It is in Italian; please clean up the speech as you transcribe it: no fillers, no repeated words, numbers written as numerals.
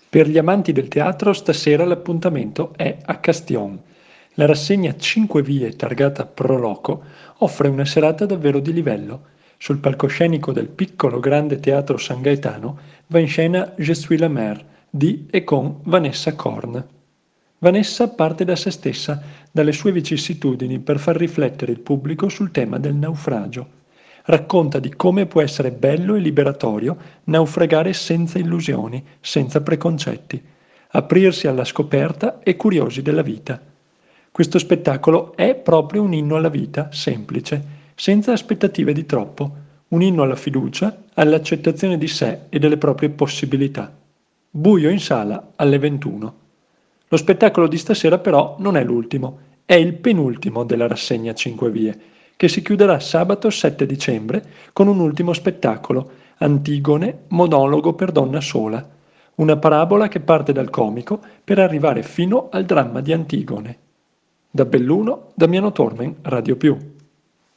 Per gli amanti del teatro stasera l'appuntamento è a Castion. La rassegna 5 vie targata Pro Loco offre una serata davvero di livello. Sul palcoscenico del piccolo grande teatro San Gaetano va in scena Je suis la mer di e con Vanessa Korn. Vanessa parte da se stessa, dalle sue vicissitudini per far riflettere il pubblico sul tema del naufragio. Racconta di come può essere bello e liberatorio naufragare senza illusioni, senza preconcetti, aprirsi alla scoperta e curiosi della vita. Questo spettacolo è proprio un inno alla vita, semplice, senza aspettative di troppo, un inno alla fiducia, all'accettazione di sé e delle proprie possibilità. Buio in sala alle 21. Lo spettacolo di stasera però non è l'ultimo, è il penultimo della rassegna 5 vie, che si chiuderà sabato 7 dicembre con un ultimo spettacolo, Antigone, monologo per donna sola, una parabola che parte dal comico per arrivare fino al dramma di Antigone. Da Belluno, Damiano Tormen, Radio Più.